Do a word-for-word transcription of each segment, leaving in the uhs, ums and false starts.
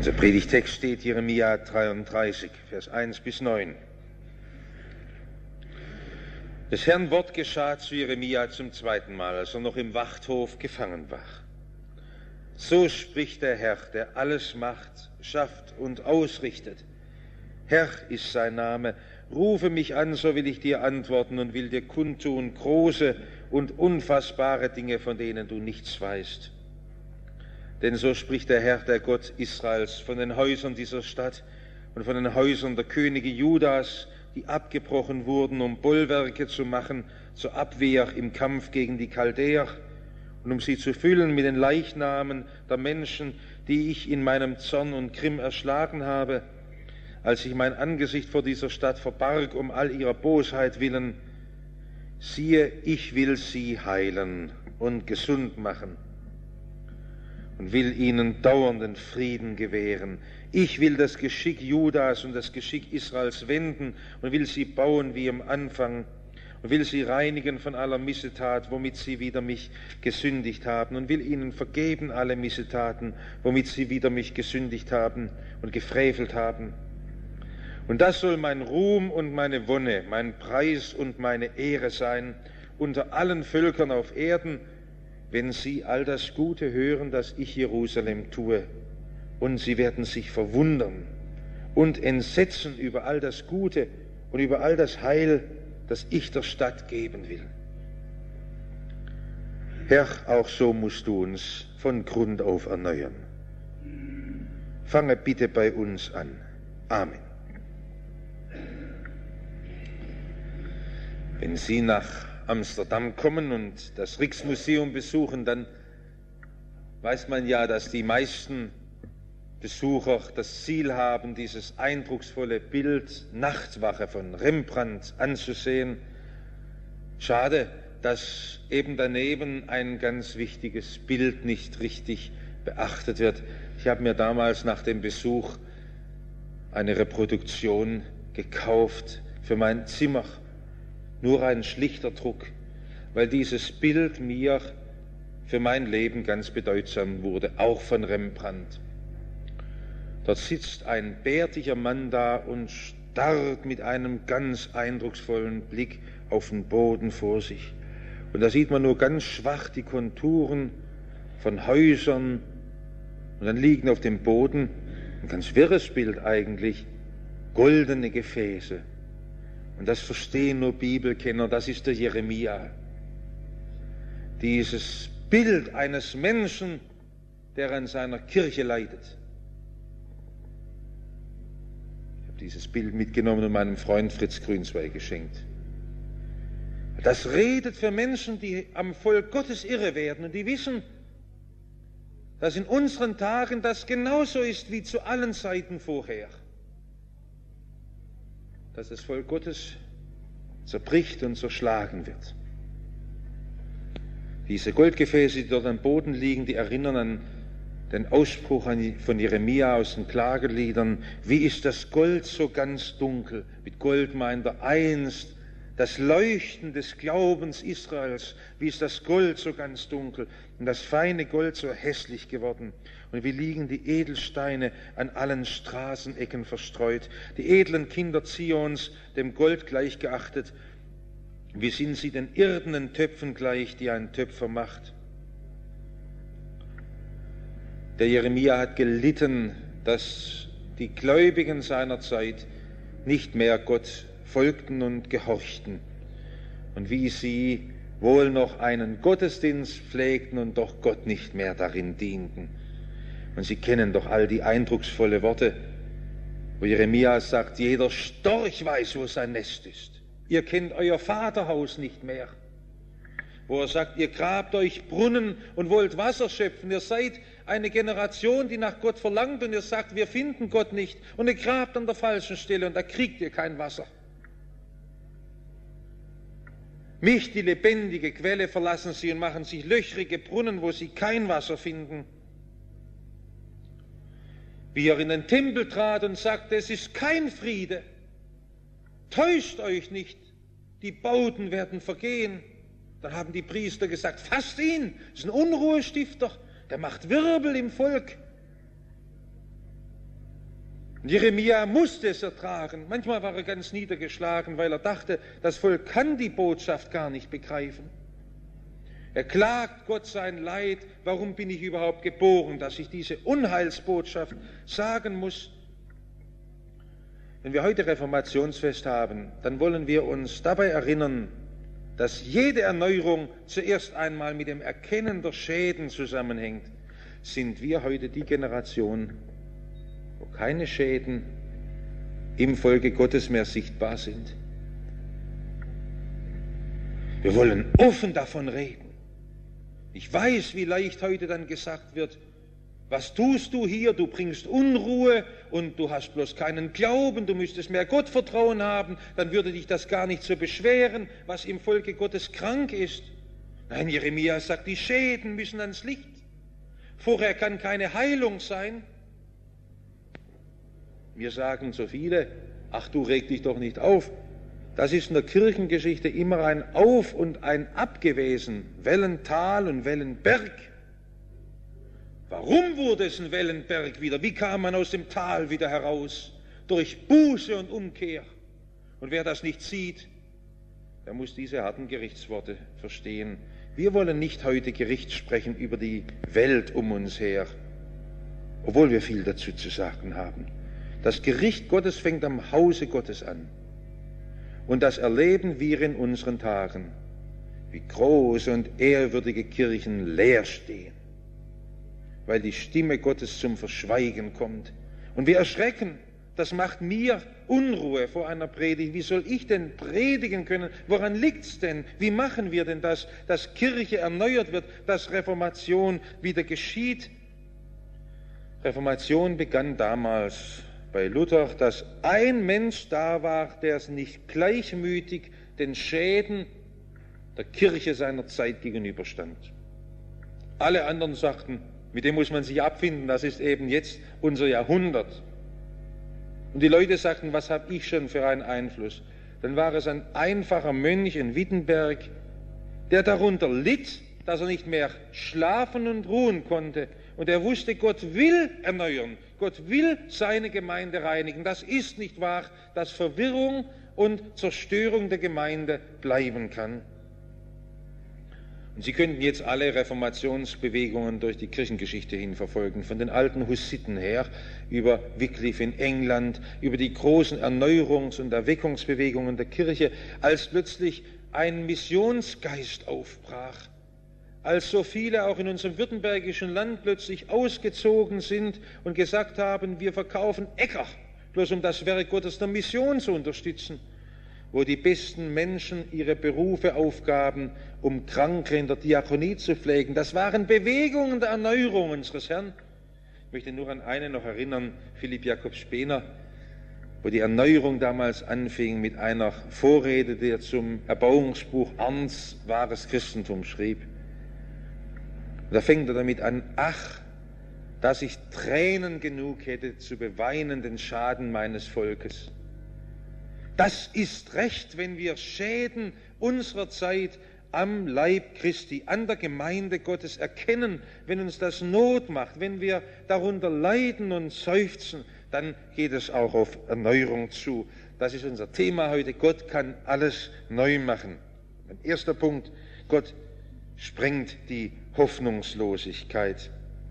Unser Predigtext steht Jeremia dreiunddreißig, Vers eins bis neun. Des Herrn Wort geschah zu Jeremia zum zweiten Mal, als er noch im Wachthof gefangen war. So spricht der Herr, der alles macht, schafft und ausrichtet. Herr ist sein Name. Rufe mich an, so will ich dir antworten und will dir kundtun große und unfassbare Dinge, von denen du nichts weißt. Denn so spricht der Herr, der Gott Israels, von den Häusern dieser Stadt und von den Häusern der Könige Judas, die abgebrochen wurden, um Bollwerke zu machen zur Abwehr im Kampf gegen die Chaldäer und um sie zu füllen mit den Leichnamen der Menschen, die ich in meinem Zorn und Grimm erschlagen habe, als ich mein Angesicht vor dieser Stadt verbarg, um all ihrer Bosheit willen. Siehe, ich will sie heilen und gesund machen und will ihnen dauernden Frieden gewähren. Ich will das Geschick Judas und das Geschick Israels wenden und will sie bauen wie im Anfang und will sie reinigen von aller Missetat, womit sie wider mich gesündigt haben, und will ihnen vergeben alle Missetaten, womit sie wider mich gesündigt haben und gefrevelt haben. Und das soll mein Ruhm und meine Wonne, mein Preis und meine Ehre sein unter allen Völkern auf Erden, wenn sie all das Gute hören, das ich Jerusalem tue. Und sie werden sich verwundern und entsetzen über all das Gute und über all das Heil, das ich der Stadt geben will. Herr, auch so musst du uns von Grund auf erneuern. Fange bitte bei uns an. Amen. Wenn Sie nach Amsterdam kommen und das Rijksmuseum besuchen, dann weiß man ja, dass die meisten Besucher das Ziel haben, dieses eindrucksvolle Bild Nachtwache von Rembrandt anzusehen. Schade, dass eben daneben ein ganz wichtiges Bild nicht richtig beachtet wird. Ich habe mir damals nach dem Besuch eine Reproduktion gekauft für mein Zimmer. Nur ein schlichter Druck, weil dieses Bild mir für mein Leben ganz bedeutsam wurde, auch von Rembrandt. Dort sitzt ein bärtiger Mann da und starrt mit einem ganz eindrucksvollen Blick auf den Boden vor sich. Und da sieht man nur ganz schwach die Konturen von Häusern, und dann liegen auf dem Boden, ein ganz wirres Bild eigentlich, goldene Gefäße. Und das verstehen nur Bibelkenner, das ist der Jeremia. Dieses Bild eines Menschen, der an seiner Kirche leidet. Ich habe dieses Bild mitgenommen und meinem Freund Fritz Grünzweig geschenkt. Das redet für Menschen, die am Volk Gottes irre werden und die wissen, dass in unseren Tagen das genauso ist wie zu allen Zeiten vorher. Dass das Volk Gottes zerbricht und zerschlagen wird. Diese Goldgefäße, die dort am Boden liegen, die erinnern an den Ausspruch von Jeremia aus den Klageliedern: Wie ist das Gold so ganz dunkel? Mit Gold meint er einst das Leuchten des Glaubens Israels. Wie ist das Gold so ganz dunkel und das feine Gold so hässlich geworden? Und wie liegen die Edelsteine an allen Straßenecken verstreut, die edlen Kinder Zions, dem Gold gleichgeachtet. Wie sind sie den irdenen Töpfen gleich, die ein Töpfer macht? Der Jeremia hat gelitten, dass die Gläubigen seiner Zeit nicht mehr Gott folgten und gehorchten, und wie sie wohl noch einen Gottesdienst pflegten und doch Gott nicht mehr darin dienten. Und Sie kennen doch all die eindrucksvolle Worte, wo Jeremia sagt: Jeder Storch weiß, wo sein Nest ist. Ihr kennt euer Vaterhaus nicht mehr. Wo er sagt: Ihr grabt euch Brunnen und wollt Wasser schöpfen. Ihr seid eine Generation, die nach Gott verlangt, und ihr sagt: Wir finden Gott nicht. Und ihr grabt an der falschen Stelle und da kriegt ihr kein Wasser. Mich, die lebendige Quelle, verlassen sie und machen sich löchrige Brunnen, wo sie kein Wasser finden. Wie er in den Tempel trat und sagte: Es ist kein Friede. Täuscht euch nicht, die Bauten werden vergehen. Dann haben die Priester gesagt: Fasst ihn, das ist ein Unruhestifter, der macht Wirbel im Volk. Und Jeremia musste es ertragen. Manchmal war er ganz niedergeschlagen, weil er dachte, das Volk kann die Botschaft gar nicht begreifen. Er klagt Gott sein Leid, warum bin ich überhaupt geboren, dass ich diese Unheilsbotschaft sagen muss. Wenn wir heute Reformationsfest haben, dann wollen wir uns dabei erinnern, dass jede Erneuerung zuerst einmal mit dem Erkennen der Schäden zusammenhängt. Sind wir heute die Generation, wo keine Schäden im Volke Gottes mehr sichtbar sind? Wir wollen offen davon reden. Ich weiß, wie leicht heute dann gesagt wird, was tust du hier? Du bringst Unruhe und du hast bloß keinen Glauben, du müsstest mehr Gottvertrauen haben, dann würde dich das gar nicht so beschweren, was im Volke Gottes krank ist. Nein, Jeremia sagt, die Schäden müssen ans Licht. Vorher kann keine Heilung sein. Wir sagen so viele, ach du reg dich doch nicht auf. Das ist in der Kirchengeschichte immer ein Auf und ein Ab gewesen, Wellental und Wellenberg. Warum wurde es ein Wellenberg wieder? Wie kam man aus dem Tal wieder heraus? Durch Buße und Umkehr. Und wer das nicht sieht, der muss diese harten Gerichtsworte verstehen. Wir wollen nicht heute Gericht sprechen über die Welt um uns her, obwohl wir viel dazu zu sagen haben. Das Gericht Gottes fängt am Hause Gottes an. Und das erleben wir in unseren Tagen, wie große und ehrwürdige Kirchen leer stehen, weil die Stimme Gottes zum Verschweigen kommt. Und wir erschrecken, das macht mir Unruhe vor einer Predigt. Wie soll ich denn predigen können? Woran liegt's denn? Wie machen wir denn das, dass Kirche erneuert wird, dass Reformation wieder geschieht? Reformation begann damals bei Luther, dass ein Mensch da war, der es nicht gleichmütig den Schäden der Kirche seiner Zeit gegenüberstand. Alle anderen sagten, mit dem muss man sich abfinden, das ist eben jetzt unser Jahrhundert. Und die Leute sagten, was habe ich schon für einen Einfluss? Dann war es ein einfacher Mönch in Wittenberg, der darunter litt, dass er nicht mehr schlafen und ruhen konnte. Und er wusste, Gott will erneuern, Gott will seine Gemeinde reinigen. Das ist nicht wahr, dass Verwirrung und Zerstörung der Gemeinde bleiben kann. Und Sie könnten jetzt alle Reformationsbewegungen durch die Kirchengeschichte hin verfolgen, von den alten Hussiten her, über Wycliffe in England, über die großen Erneuerungs- und Erweckungsbewegungen der Kirche, als plötzlich ein Missionsgeist aufbrach, als so viele auch in unserem württembergischen Land plötzlich ausgezogen sind und gesagt haben, wir verkaufen Äcker, bloß um das Werk Gottes der Mission zu unterstützen, wo die besten Menschen ihre Berufe aufgaben, um Kranke in der Diakonie zu pflegen. Das waren Bewegungen der Erneuerung unseres Herrn. Ich möchte nur an einen noch erinnern, Philipp Jakob Spener, wo die Erneuerung damals anfing mit einer Vorrede, die er zum Erbauungsbuch Arndts Wahres Christentum schrieb. Da fängt er damit an, ach, dass ich Tränen genug hätte, zu beweinen den Schaden meines Volkes. Das ist recht, wenn wir Schäden unserer Zeit am Leib Christi, an der Gemeinde Gottes erkennen, wenn uns das Not macht, wenn wir darunter leiden und seufzen, dann geht es auch auf Erneuerung zu. Das ist unser Thema heute. Gott kann alles neu machen. Mein erster Punkt, Gott sprengt die Hoffnungslosigkeit.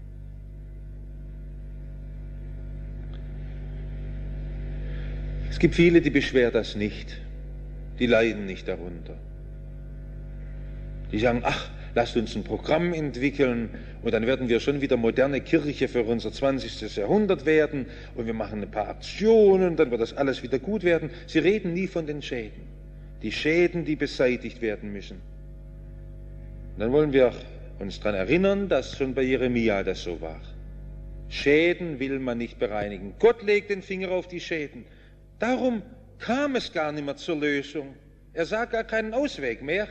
Es gibt viele, die beschweren das nicht, die leiden nicht darunter. Die sagen, ach, lasst uns ein Programm entwickeln und dann werden wir schon wieder moderne Kirche für unser zwanzigstes Jahrhundert werden und wir machen ein paar Aktionen und dann wird das alles wieder gut werden. Sie reden nie von den Schäden, die Schäden, die beseitigt werden müssen. Und dann wollen wir uns daran erinnern, dass schon bei Jeremia das so war. Schäden will man nicht bereinigen. Gott legt den Finger auf die Schäden. Darum kam es gar nicht mehr zur Lösung. Er sah gar keinen Ausweg mehr.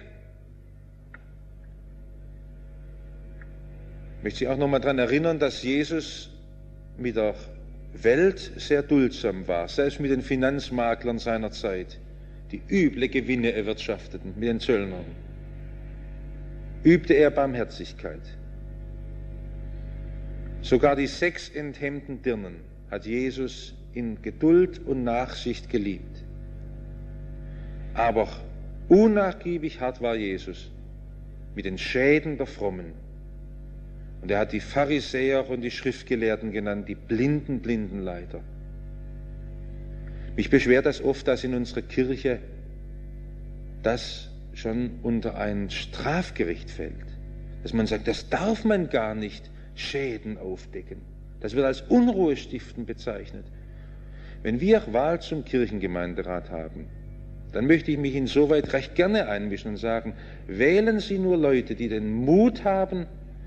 Ich möchte Sie auch noch mal daran erinnern, dass Jesus mit der Welt sehr duldsam war, selbst mit den Finanzmaklern seiner Zeit, die üble Gewinne erwirtschafteten, mit den Zöllnern. Übte er Barmherzigkeit. Sogar die sechs enthemmten Dirnen hat Jesus in Geduld und Nachsicht geliebt. Aber unnachgiebig hart war Jesus mit den Schäden der Frommen. Und er hat die Pharisäer und die Schriftgelehrten genannt, die blinden Blindenleiter. Mich beschwert das oft, dass in unserer Kirche das schon unter ein Strafgericht fällt. Dass man sagt, das darf man gar nicht Schäden aufdecken. Das wird als Unruhestiften bezeichnet. Wenn wir Wahl zum Kirchengemeinderat haben, dann möchte ich mich insoweit recht gerne einmischen und sagen, wählen Sie nur Leute, die den Mut haben,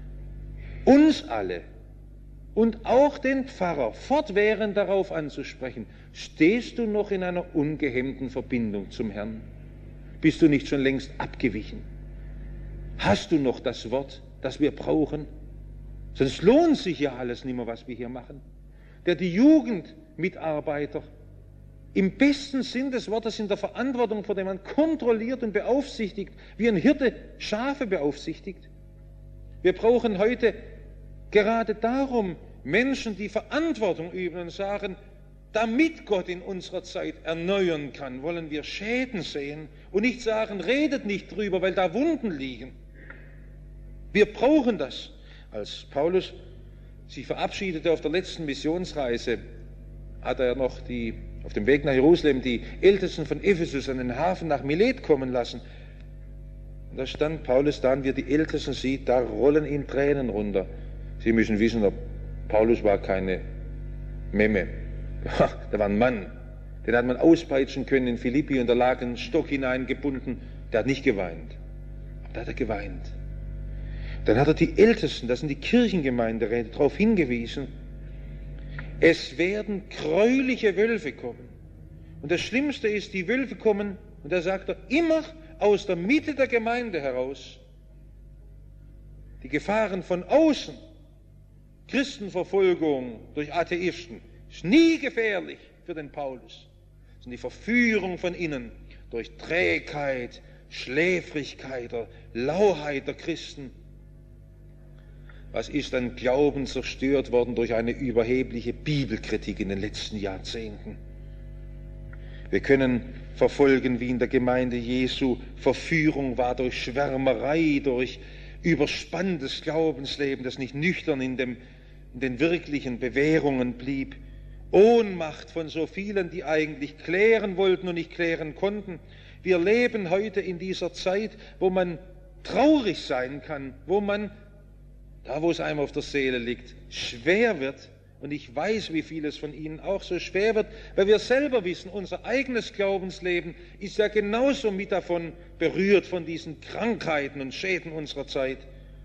uns alle und auch den Pfarrer fortwährend darauf anzusprechen, stehst du noch in einer ungehemmten Verbindung zum Herrn? Bist du nicht schon längst abgewichen? Hast du noch das Wort, das wir brauchen? Sonst lohnt sich ja alles nicht mehr, was wir hier machen. Der die Jugendmitarbeiter im besten Sinn des Wortes in der Verantwortung, vor dem man kontrolliert und beaufsichtigt, wie ein Hirte Schafe beaufsichtigt. Wir brauchen heute gerade darum Menschen, die Verantwortung üben und sagen, damit Gott in unserer Zeit erneuern kann, wollen wir Schäden sehen und nicht sagen, redet nicht drüber, weil da Wunden liegen. Wir brauchen das. Als Paulus sich verabschiedete auf der letzten Missionsreise, hat er noch die, auf dem Weg nach Jerusalem die Ältesten von Ephesus an den Hafen nach Milet kommen lassen. Und da stand Paulus da, und wie er die Ältesten sieht, da rollen ihm Tränen runter. Sie müssen wissen, der Paulus war keine Memme. Da war ein Mann, den hat man auspeitschen können in Philippi, und da lag ein Stock hineingebunden, der hat nicht geweint. Aber da hat er geweint. Dann hat er die Ältesten, das sind die Kirchengemeinderäte, darauf hingewiesen, es werden gräuliche Wölfe kommen. Und das Schlimmste ist, die Wölfe kommen, und da sagt er, immer aus der Mitte der Gemeinde heraus. Die Gefahren von außen, Christenverfolgung durch Atheisten, ist nie gefährlich für den Paulus. Das sind die Verführung von innen durch Trägheit, Schläfrigkeit, Lauheit der Christen. Was ist an Glauben zerstört worden durch eine überhebliche Bibelkritik in den letzten Jahrzehnten? Wir können verfolgen, wie in der Gemeinde Jesu Verführung war durch Schwärmerei, durch überspanntes Glaubensleben, das nicht nüchtern in, dem, in den wirklichen Bewährungen blieb. Ohnmacht von so vielen, die eigentlich klären wollten und nicht klären konnten. Wir leben heute in dieser Zeit, wo man traurig sein kann, wo man, da wo es einem auf der Seele liegt, schwer wird. Und ich weiß, wie vieles von Ihnen auch so schwer wird, weil wir selber wissen, unser eigenes Glaubensleben ist ja genauso mit davon berührt, von diesen Krankheiten und Schäden unserer Zeit.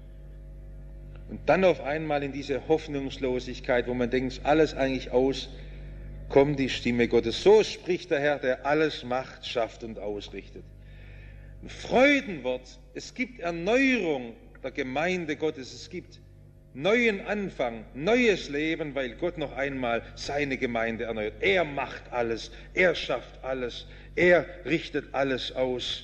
Und dann auf einmal in diese Hoffnungslosigkeit, wo man denkt, alles eigentlich aus, kommt die Stimme Gottes. So spricht der Herr, der alles macht, schafft und ausrichtet. Ein Freudenwort, es gibt Erneuerung der Gemeinde Gottes, es gibt neuen Anfang, neues Leben, weil Gott noch einmal seine Gemeinde erneuert. Er macht alles, er schafft alles, er richtet alles aus.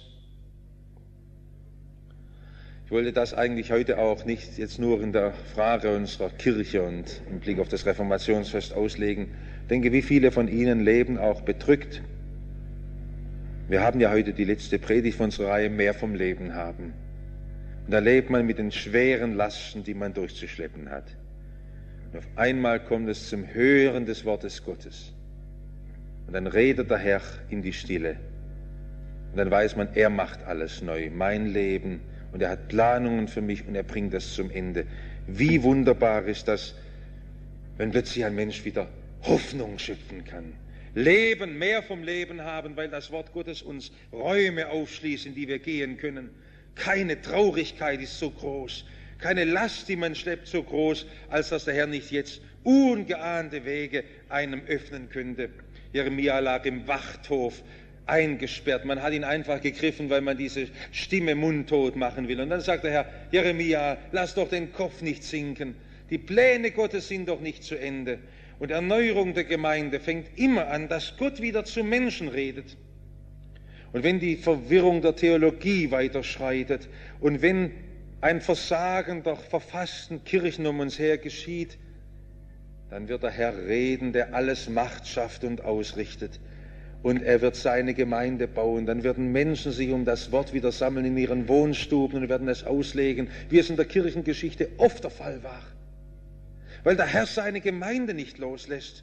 Ich wollte das eigentlich heute auch nicht jetzt nur in der Frage unserer Kirche und im Blick auf das Reformationsfest auslegen. Ich denke, wie viele von Ihnen leben auch bedrückt. Wir haben ja heute die letzte Predigt von unserer Reihe, mehr vom Leben haben. Und da lebt man mit den schweren Lasten, die man durchzuschleppen hat. Und auf einmal kommt es zum Hören des Wortes Gottes. Und dann redet der Herr in die Stille. Und dann weiß man, er macht alles neu, mein Leben. Und er hat Planungen für mich und er bringt das zum Ende. Wie wunderbar ist das, wenn plötzlich ein Mensch wieder Hoffnung schöpfen kann. Leben, mehr vom Leben haben, weil das Wort Gottes uns Räume aufschließt, in die wir gehen können. Keine Traurigkeit ist so groß, keine Last, die man schleppt, so groß, als dass der Herr nicht jetzt ungeahnte Wege einem öffnen könnte. Jeremia lag im Wachthof eingesperrt. Man hat ihn einfach gegriffen, weil man diese Stimme mundtot machen will. Und dann sagt der Herr, Jeremia, lass doch den Kopf nicht sinken. Die Pläne Gottes sind doch nicht zu Ende. Und Erneuerung der Gemeinde fängt immer an, dass Gott wieder zu Menschen redet. Und wenn die Verwirrung der Theologie weiterschreitet und wenn ein Versagen der verfassten Kirchen um uns her geschieht, dann wird der Herr reden, der alles macht, schafft und ausrichtet. Und er wird seine Gemeinde bauen. Dann werden Menschen sich um das Wort wieder sammeln in ihren Wohnstuben und werden es auslegen, wie es in der Kirchengeschichte oft der Fall war. Weil der Herr seine Gemeinde nicht loslässt.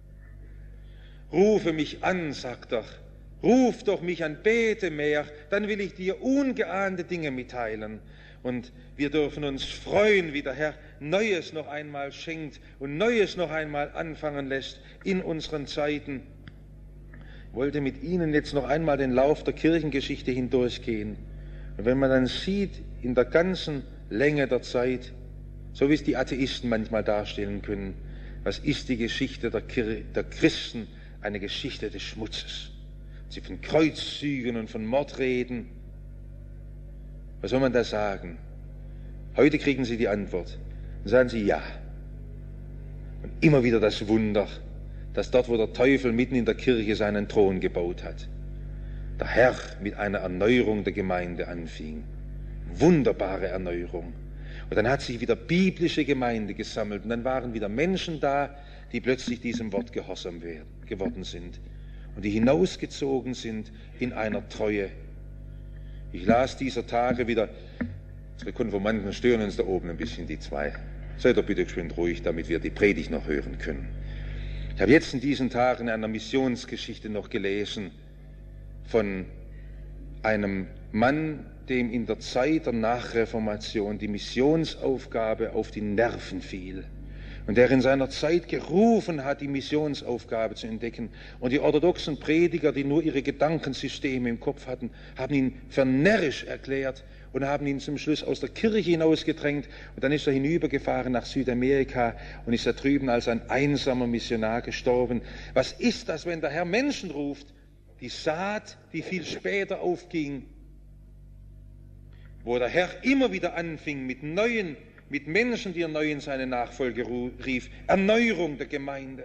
Rufe mich an, sagt er. Ruf doch mich an, bete mehr, dann will ich dir ungeahnte Dinge mitteilen. Und wir dürfen uns freuen, wie der Herr Neues noch einmal schenkt und Neues noch einmal anfangen lässt in unseren Zeiten. Ich wollte mit Ihnen jetzt noch einmal den Lauf der Kirchengeschichte hindurchgehen. Und wenn man dann sieht, in der ganzen Länge der Zeit, so wie es die Atheisten manchmal darstellen können, was ist die Geschichte der, Kir- der Christen? Eine Geschichte des Schmutzes. Sie von Kreuzzügen und von Mord reden. Was soll man da sagen? Heute kriegen Sie die Antwort. Dann sagen Sie ja. Und immer wieder das Wunder, dass dort, wo der Teufel mitten in der Kirche seinen Thron gebaut hat, der Herr mit einer Erneuerung der Gemeinde anfing. Wunderbare Erneuerung. Und dann hat sich wieder biblische Gemeinde gesammelt und dann waren wieder Menschen da, die plötzlich diesem Wort gehorsam werden, geworden sind und die hinausgezogen sind in einer Treue. Ich las dieser Tage wieder, unsere Konformanten stören uns da oben ein bisschen, die zwei. Seid doch bitte geschwind ruhig, damit wir die Predigt noch hören können. Ich habe jetzt in diesen Tagen einer Missionsgeschichte noch gelesen von einem Mann, dem in der Zeit der Nachreformation die Missionsaufgabe auf die Nerven fiel und der in seiner Zeit gerufen hat, die Missionsaufgabe zu entdecken. Und die orthodoxen Prediger, die nur ihre Gedankensysteme im Kopf hatten, haben ihn für närrisch erklärt und haben ihn zum Schluss aus der Kirche hinausgedrängt. Und dann ist er hinübergefahren nach Südamerika und ist da drüben als ein einsamer Missionar gestorben. Was ist das, wenn der Herr Menschen ruft? Die Saat, die viel später aufging, wo der Herr immer wieder anfing mit neuen, mit Menschen, die er neu in seine Nachfolge rief, Erneuerung der Gemeinde.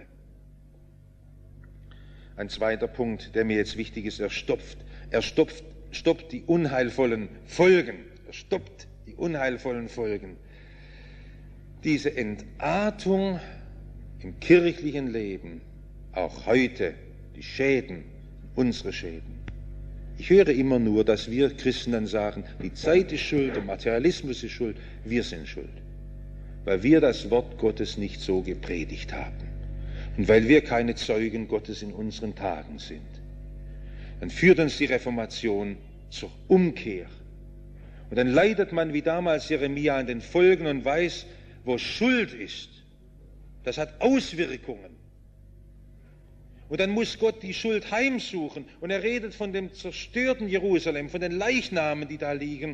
Ein zweiter Punkt, der mir jetzt wichtig ist, er stopft, er stopft, stoppt die unheilvollen Folgen, er stoppt die unheilvollen Folgen. Diese Entartung im kirchlichen Leben, auch heute, die Schäden, unsere Schäden. Ich höre immer nur, dass wir Christen dann sagen, die Zeit ist schuld, der Materialismus ist schuld, wir sind schuld. Weil wir das Wort Gottes nicht so gepredigt haben. Und weil wir keine Zeugen Gottes in unseren Tagen sind. Dann führt uns die Reformation zur Umkehr. Und dann leidet man wie damals Jeremia an den Folgen und weiß, wo Schuld ist. Das hat Auswirkungen. Und dann muss Gott die Schuld heimsuchen. Und er redet von dem zerstörten Jerusalem, von den Leichnamen, die da liegen.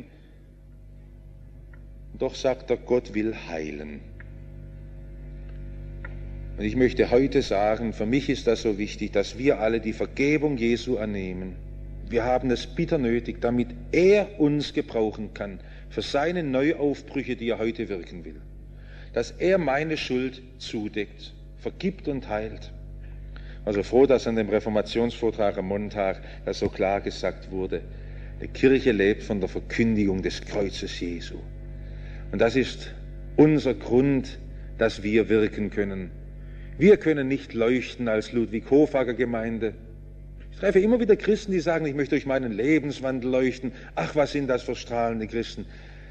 Und doch sagt er, Gott will heilen. Und ich möchte heute sagen, für mich ist das so wichtig, dass wir alle die Vergebung Jesu annehmen. Wir haben es bitter nötig, damit er uns gebrauchen kann für seine Neuaufbrüche, die er heute wirken will. Dass er meine Schuld zudeckt, vergibt und heilt. Also froh, dass an dem Reformationsvortrag am Montag das so klar gesagt wurde. Die Kirche lebt von der Verkündigung des Kreuzes Jesu. Und das ist unser Grund, dass wir wirken können. Wir können nicht leuchten als Ludwig-Hofager-Gemeinde. Ich treffe immer wieder Christen, die sagen, ich möchte durch meinen Lebenswandel leuchten. Ach, was sind das für strahlende Christen.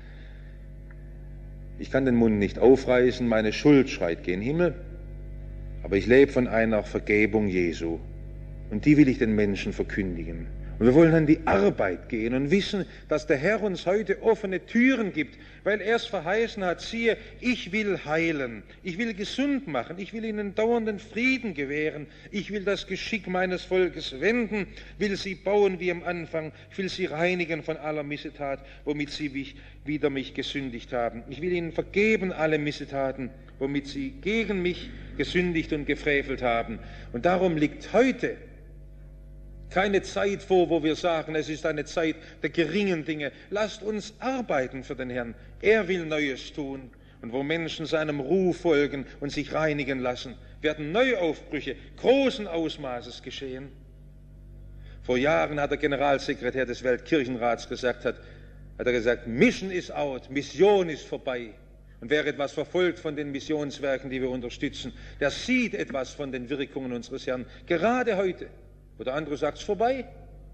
Ich kann den Mund nicht aufreißen, meine Schuld schreit gen Himmel. Aber ich lebe von einer Vergebung Jesu. Und die will ich den Menschen verkündigen. Und wir wollen an die Arbeit gehen und wissen, dass der Herr uns heute offene Türen gibt, weil er es verheißen hat, siehe, ich will heilen, ich will gesund machen, ich will ihnen dauernden Frieden gewähren, ich will das Geschick meines Volkes wenden, will sie bauen wie am Anfang, ich will sie reinigen von aller Missetat, womit sie mich, wider mich gesündigt haben. Ich will ihnen vergeben alle Missetaten, womit sie gegen mich gesündigt und gefrevelt haben. Und darum liegt heute keine Zeit vor, wo wir sagen, es ist eine Zeit der geringen Dinge. Lasst uns arbeiten für den Herrn. Er will Neues tun. Und wo Menschen seinem Ruf folgen und sich reinigen lassen, werden Neuaufbrüche großen Ausmaßes geschehen. Vor Jahren hat der Generalsekretär des Weltkirchenrats gesagt, hat, hat er gesagt, Mission is out, Mission ist vorbei. Und wer etwas verfolgt von den Missionswerken, die wir unterstützen, der sieht etwas von den Wirkungen unseres Herrn, gerade heute. Oder andere sagt es vorbei.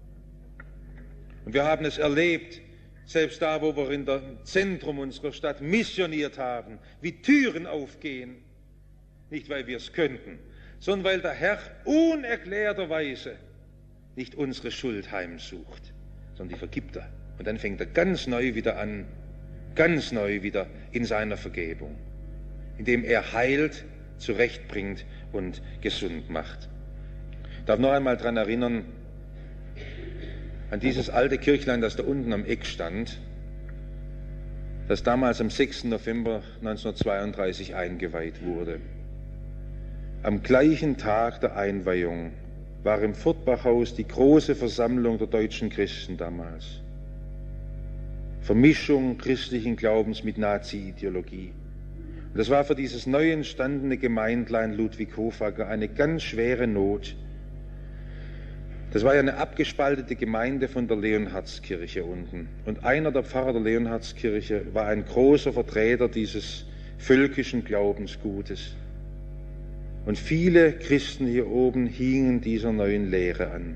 Und wir haben es erlebt, selbst da, wo wir in dem Zentrum unserer Stadt missioniert haben, wie Türen aufgehen. Nicht, weil wir es könnten, sondern weil der Herr unerklärterweise nicht unsere Schuld heimsucht, sondern die vergibt er. Und dann fängt er ganz neu wieder an, ganz neu wieder in seiner Vergebung, indem er heilt, zurechtbringt und gesund macht. Ich darf noch einmal daran erinnern, an dieses alte Kirchlein, das da unten am Eck stand, das damals am sechsten November neunzehnhundertzweiunddreißig eingeweiht wurde. Am gleichen Tag der Einweihung war im Furtbachhaus die große Versammlung der deutschen Christen damals. Vermischung christlichen Glaubens mit Nazi-Ideologie. Und das war für dieses neu entstandene Gemeindlein Ludwig Hofacker eine ganz schwere Not. Das war ja eine abgespaltete Gemeinde von der Leonhardskirche unten. Und einer der Pfarrer der Leonhardskirche war ein großer Vertreter dieses völkischen Glaubensgutes. Und viele Christen hier oben hingen dieser neuen Lehre an.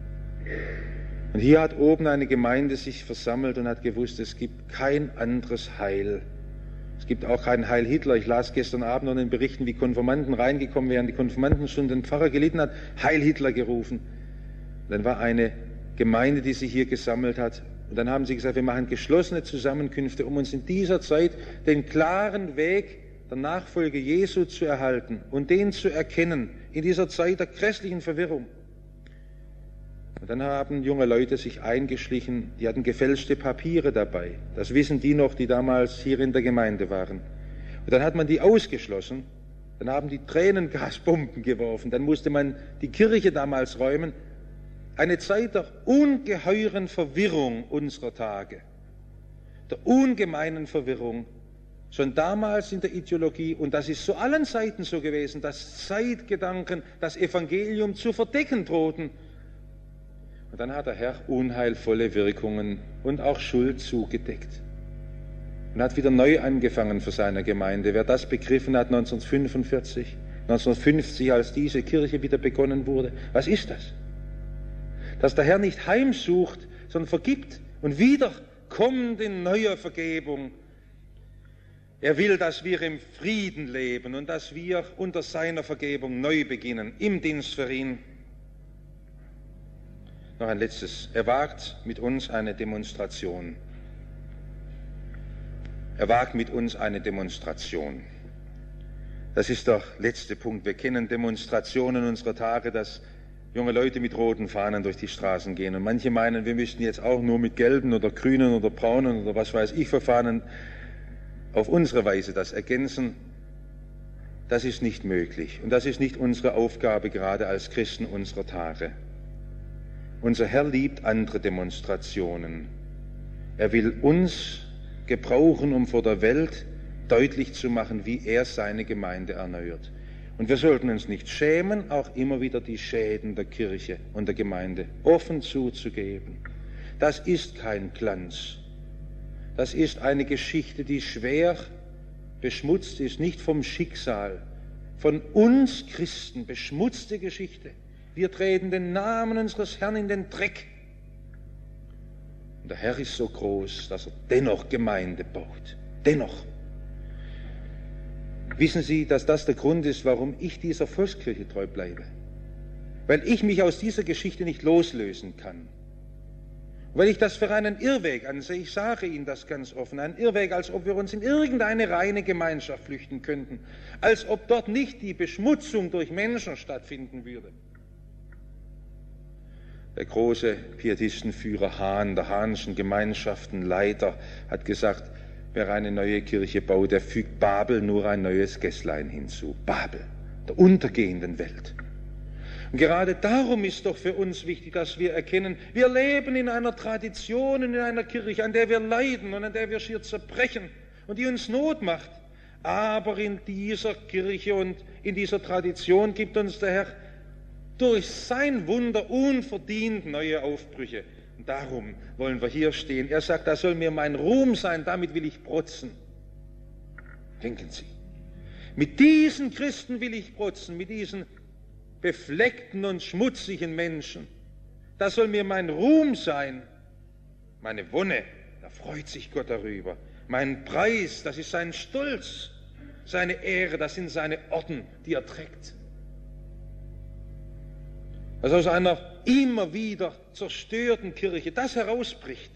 Und hier hat oben eine Gemeinde sich versammelt und hat gewusst, es gibt kein anderes Heil. Es gibt auch keinen Heil Hitler. Ich las gestern Abend noch in den Berichten, wie Konfirmanden reingekommen wären, die Konfirmandenstunde, ein Pfarrer gelitten hat, Heil Hitler gerufen. Und dann war eine Gemeinde, die sich hier gesammelt hat. Und dann haben sie gesagt, wir machen geschlossene Zusammenkünfte, um uns in dieser Zeit den klaren Weg der Nachfolge Jesu zu erhalten und den zu erkennen in dieser Zeit der grässlichen Verwirrung. Und dann haben junge Leute sich eingeschlichen, die hatten gefälschte Papiere dabei. Das wissen die noch, die damals hier in der Gemeinde waren. Und dann hat man die ausgeschlossen, dann haben die Tränengasbomben geworfen, dann musste man die Kirche damals räumen. Eine Zeit der ungeheuren Verwirrung unserer Tage, der ungemeinen Verwirrung, schon damals in der Ideologie, und das ist zu allen Seiten so gewesen, dass Zeitgedanken das Evangelium zu verdecken drohten. Und dann hat der Herr unheilvolle Wirkungen und auch Schuld zugedeckt und hat wieder neu angefangen für seine Gemeinde. Wer das begriffen hat neunzehnhundertfünfundvierzig, neunzehnhundertfünfzig, als diese Kirche wieder begonnen wurde, was ist das? Dass der Herr nicht heimsucht, sondern vergibt und wiederkommt in neuer Vergebung. Er will, dass wir im Frieden leben und dass wir unter seiner Vergebung neu beginnen, im Dienst für ihn. Noch ein letztes. Er wagt mit uns eine Demonstration. Er wagt mit uns eine Demonstration. Das ist der letzte Punkt. Wir kennen Demonstrationen unserer Tage, dass junge Leute mit roten Fahnen durch die Straßen gehen. Und manche meinen, wir müssten jetzt auch nur mit gelben oder grünen oder braunen oder was weiß ich für Fahnen auf unsere Weise das ergänzen. Das ist nicht möglich. Und das ist nicht unsere Aufgabe, gerade als Christen unserer Tage. Unser Herr liebt andere Demonstrationen. Er will uns gebrauchen, um vor der Welt deutlich zu machen, wie er seine Gemeinde erneuert. Und wir sollten uns nicht schämen, auch immer wieder die Schäden der Kirche und der Gemeinde offen zuzugeben. Das ist kein Glanz. Das ist eine Geschichte, die schwer beschmutzt ist, nicht vom Schicksal, von uns Christen beschmutzte Geschichte. Wir treten den Namen unseres Herrn in den Dreck. Und der Herr ist so groß, dass er dennoch Gemeinde baut. Dennoch. Wissen Sie, dass das der Grund ist, warum ich dieser Volkskirche treu bleibe? Weil ich mich aus dieser Geschichte nicht loslösen kann. Weil ich das für einen Irrweg ansehe, ich sage Ihnen das ganz offen, einen Irrweg, als ob wir uns in irgendeine reine Gemeinschaft flüchten könnten, als ob dort nicht die Beschmutzung durch Menschen stattfinden würde. Der große Pietistenführer Hahn, der Hahnschen Gemeinschaftenleiter, hat gesagt, wer eine neue Kirche baut, der fügt Babel nur ein neues Gässlein hinzu. Babel, der untergehenden Welt. Und gerade darum ist doch für uns wichtig, dass wir erkennen, wir leben in einer Tradition, in einer Kirche, an der wir leiden und an der wir schier zerbrechen und die uns Not macht. Aber in dieser Kirche und in dieser Tradition gibt uns der Herr durch sein Wunder unverdient neue Aufbrüche. Und darum wollen wir hier stehen. Er sagt, das soll mir mein Ruhm sein, damit will ich protzen. Denken Sie. Mit diesen Christen will ich protzen, mit diesen befleckten und schmutzigen Menschen. Das soll mir mein Ruhm sein, meine Wonne, da freut sich Gott darüber. Mein Preis, das ist sein Stolz, seine Ehre, das sind seine Orden, die er trägt. Was aus einer immer wieder zerstörten Kirche das herausbricht.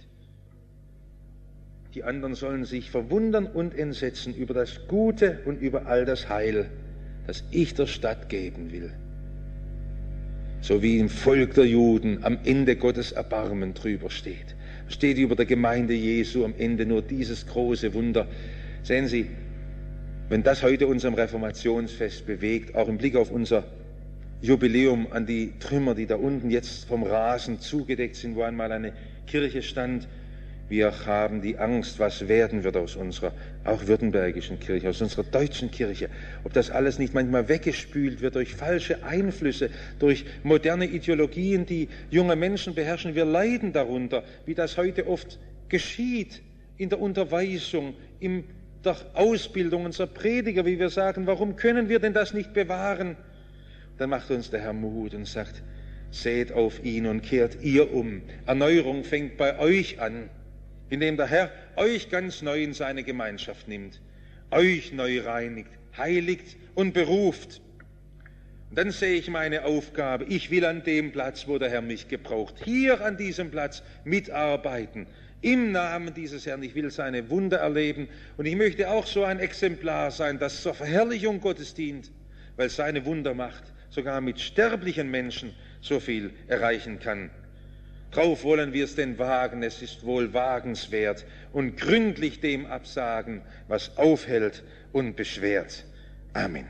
Die anderen sollen sich verwundern und entsetzen über das Gute und über all das Heil, das ich der Stadt geben will. So wie im Volk der Juden am Ende Gottes Erbarmen drüber steht. Steht über der Gemeinde Jesu am Ende nur dieses große Wunder. Sehen Sie, wenn das heute unserem Reformationsfest bewegt, auch im Blick auf unser Jubiläum an die Trümmer, die da unten jetzt vom Rasen zugedeckt sind, wo einmal eine Kirche stand, wir haben die Angst, was werden wird aus unserer, auch württembergischen Kirche, aus unserer deutschen Kirche. Ob das alles nicht manchmal weggespült wird durch falsche Einflüsse, durch moderne Ideologien, die junge Menschen beherrschen. Wir leiden darunter, wie das heute oft geschieht in der Unterweisung, in der Ausbildung unserer Prediger, wie wir sagen, warum können wir denn das nicht bewahren? Dann macht uns der Herr Mut und sagt, seht auf ihn und kehrt ihr um. Erneuerung fängt bei euch an, indem der Herr euch ganz neu in seine Gemeinschaft nimmt, euch neu reinigt, heiligt und beruft. Und dann sehe ich meine Aufgabe, ich will an dem Platz, wo der Herr mich gebraucht, hier an diesem Platz mitarbeiten, im Namen dieses Herrn. Ich will seine Wunder erleben und ich möchte auch so ein Exemplar sein, das zur Verherrlichung Gottes dient, weil seine Wundermacht sogar mit sterblichen Menschen so viel erreichen kann. Drauf wollen wir es denn wagen, es ist wohl wagenswert und gründlich dem absagen, was aufhält und beschwert. Amen.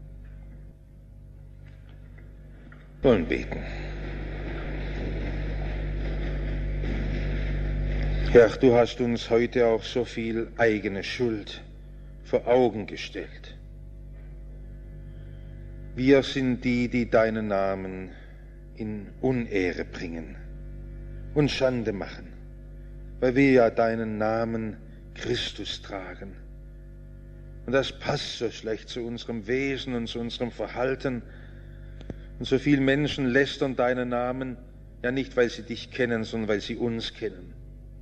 Wollen beten. Herr, du hast uns heute auch so viel eigene Schuld vor Augen gestellt. Wir sind die, die deinen Namen in Unehre bringen und Schande machen, weil wir ja deinen Namen Christus tragen. Und das passt so schlecht zu unserem Wesen und zu unserem Verhalten. Und so viele Menschen lästern deinen Namen, ja nicht, weil sie dich kennen, sondern weil sie uns kennen.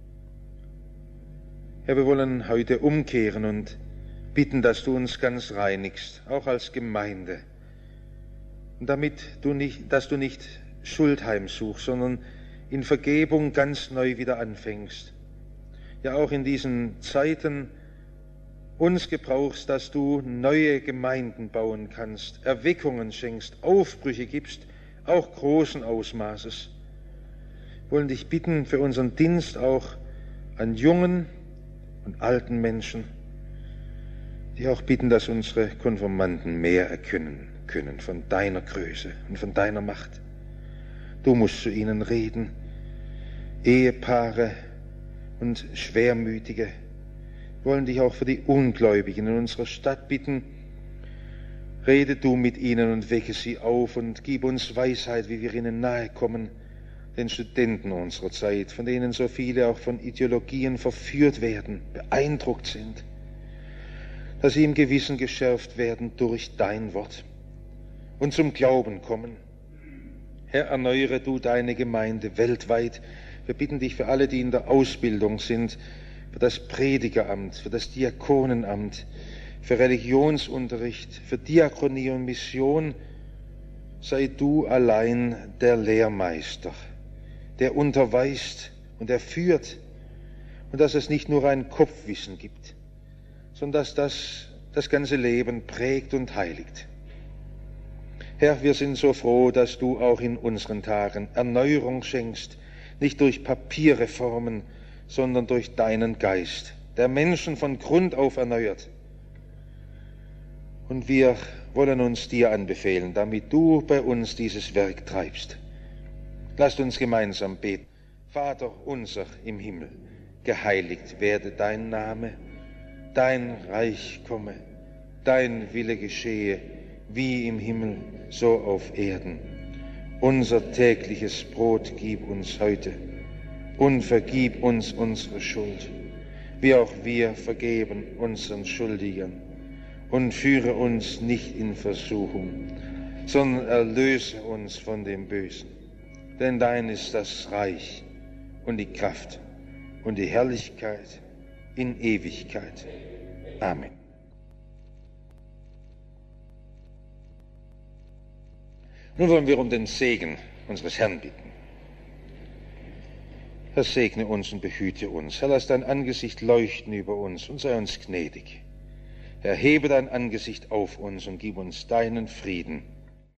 Herr, wir wollen heute umkehren und bitten, dass du uns ganz reinigst, auch als Gemeinde. Und damit du nicht, dass du nicht Schuld heimsuchst, sondern in Vergebung ganz neu wieder anfängst. Ja, auch in diesen Zeiten uns gebrauchst, dass du neue Gemeinden bauen kannst, Erweckungen schenkst, Aufbrüche gibst, auch großen Ausmaßes. Wir wollen dich bitten für unseren Dienst auch an jungen und alten Menschen, die auch bitten, dass unsere Konfirmanden mehr erkennen können von deiner Größe und von deiner Macht. Du musst zu ihnen reden, Ehepaare und Schwermütige. Wir wollen dich auch für die Ungläubigen in unserer Stadt bitten. Rede du mit ihnen und wecke sie auf und gib uns Weisheit, wie wir ihnen nahe kommen, den Studenten unserer Zeit, von denen so viele auch von Ideologien verführt werden, beeindruckt sind, dass sie im Gewissen geschärft werden durch dein Wort und zum Glauben kommen. Herr, erneuere du deine Gemeinde weltweit. Wir bitten dich für alle, die in der Ausbildung sind, für das Predigeramt, für das Diakonenamt, für Religionsunterricht, für Diakonie und Mission. Sei du allein der Lehrmeister, der unterweist und er führt, und dass es nicht nur ein Kopfwissen gibt, sondern dass das das ganze Leben prägt und heiligt. Herr, wir sind so froh, dass du auch in unseren Tagen Erneuerung schenkst, nicht durch Papierreformen, sondern durch deinen Geist, der Menschen von Grund auf erneuert. Und wir wollen uns dir anbefehlen, damit du bei uns dieses Werk treibst. Lasst uns gemeinsam beten. Vater unser im Himmel, geheiligt werde dein Name, dein Reich komme, dein Wille geschehe, wie im Himmel, so auf Erden. Unser tägliches Brot gib uns heute und vergib uns unsere Schuld, wie auch wir vergeben unseren Schuldigern. und führe uns nicht in Versuchung, sondern erlöse uns von dem Bösen. Denn dein ist das Reich und die Kraft und die Herrlichkeit in Ewigkeit. Amen. Nun wollen wir um den Segen unseres Herrn bitten. Herr, segne uns und behüte uns. Herr, lass dein Angesicht leuchten über uns und sei uns gnädig. Herr, hebe dein Angesicht auf uns und gib uns deinen Frieden.